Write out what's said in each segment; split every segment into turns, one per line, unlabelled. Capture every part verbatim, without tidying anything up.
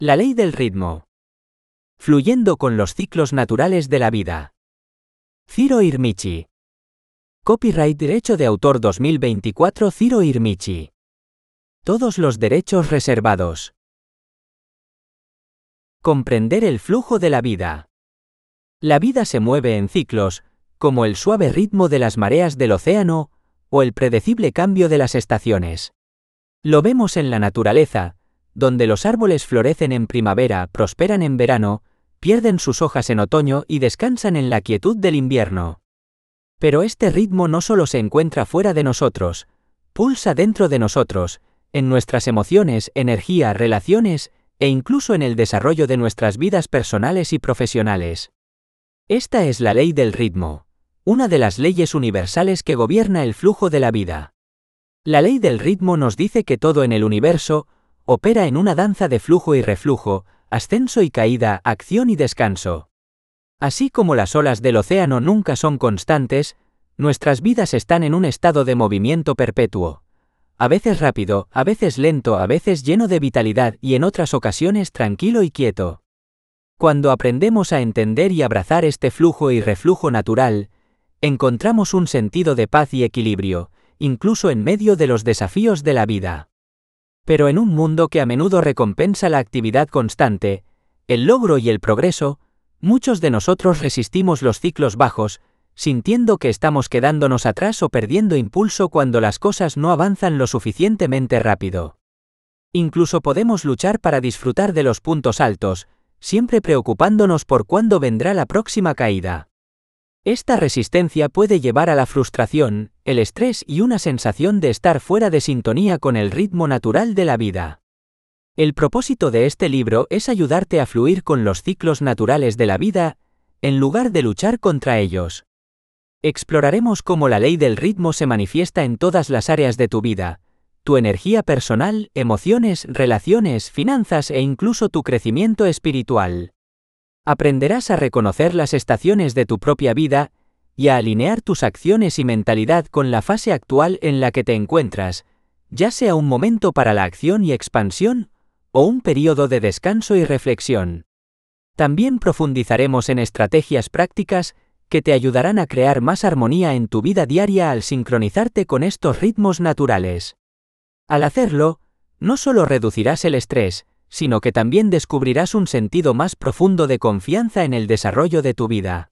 La ley del ritmo. Fluyendo con los ciclos naturales de la vida. Ciro Irmichi. Copyright Derecho de Autor dos mil veinticuatro Ciro Irmichi. Todos los derechos reservados. Comprender el flujo de la vida. La vida se mueve en ciclos, como el suave ritmo de las mareas del océano, o el predecible cambio de las estaciones. Lo vemos en la naturaleza, donde los árboles florecen en primavera, prosperan en verano, pierden sus hojas en otoño y descansan en la quietud del invierno. Pero este ritmo no solo se encuentra fuera de nosotros, pulsa dentro de nosotros, en nuestras emociones, energía, relaciones, e incluso en el desarrollo de nuestras vidas personales y profesionales. Esta es la ley del ritmo, una de las leyes universales que gobierna el flujo de la vida. La ley del ritmo nos dice que todo en el universo opera en una danza de flujo y reflujo, ascenso y caída, acción y descanso. Así como las olas del océano nunca son constantes, nuestras vidas están en un estado de movimiento perpetuo. A veces rápido, a veces lento, a veces lleno de vitalidad y en otras ocasiones tranquilo y quieto. Cuando aprendemos a entender y abrazar este flujo y reflujo natural, encontramos un sentido de paz y equilibrio, incluso en medio de los desafíos de la vida. Pero en un mundo que a menudo recompensa la actividad constante, el logro y el progreso, muchos de nosotros resistimos los ciclos bajos, sintiendo que estamos quedándonos atrás o perdiendo impulso cuando las cosas no avanzan lo suficientemente rápido. Incluso podemos luchar para disfrutar de los puntos altos, siempre preocupándonos por cuándo vendrá la próxima caída. Esta resistencia puede llevar a la frustración, el estrés y una sensación de estar fuera de sintonía con el ritmo natural de la vida. El propósito de este libro es ayudarte a fluir con los ciclos naturales de la vida, en lugar de luchar contra ellos. Exploraremos cómo la ley del ritmo se manifiesta en todas las áreas de tu vida, tu energía personal, emociones, relaciones, finanzas e incluso tu crecimiento espiritual. Aprenderás a reconocer las estaciones de tu propia vida y a alinear tus acciones y mentalidad con la fase actual en la que te encuentras, ya sea un momento para la acción y expansión o un periodo de descanso y reflexión. También profundizaremos en estrategias prácticas que te ayudarán a crear más armonía en tu vida diaria al sincronizarte con estos ritmos naturales. Al hacerlo, no solo reducirás el estrés, sino que también descubrirás un sentido más profundo de confianza en el desarrollo de tu vida.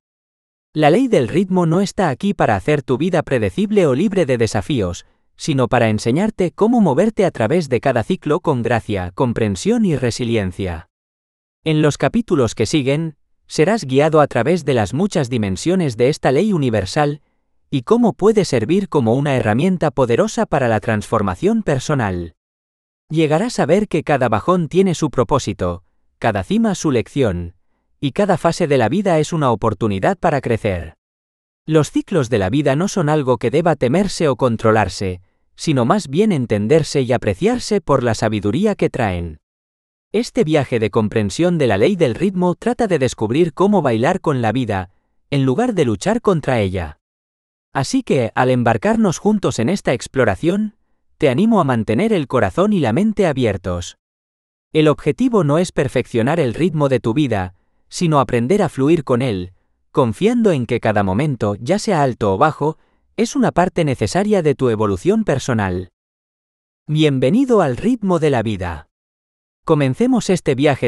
La ley del ritmo no está aquí para hacer tu vida predecible o libre de desafíos, sino para enseñarte cómo moverte a través de cada ciclo con gracia, comprensión y resiliencia. En los capítulos que siguen, serás guiado a través de las muchas dimensiones de esta ley universal y cómo puede servir como una herramienta poderosa para la transformación personal. Llegarás a ver que cada bajón tiene su propósito, cada cima su lección, y cada fase de la vida es una oportunidad para crecer. Los ciclos de la vida no son algo que deba temerse o controlarse, sino más bien entenderse y apreciarse por la sabiduría que traen. Este viaje de comprensión de la ley del ritmo trata de descubrir cómo bailar con la vida, en lugar de luchar contra ella. Así que, al embarcarnos juntos en esta exploración, te animo a mantener el corazón y la mente abiertos. El objetivo no es perfeccionar el ritmo de tu vida, sino aprender a fluir con él, confiando en que cada momento, ya sea alto o bajo, es una parte necesaria de tu evolución personal. Bienvenido al ritmo de la vida. Comencemos este viaje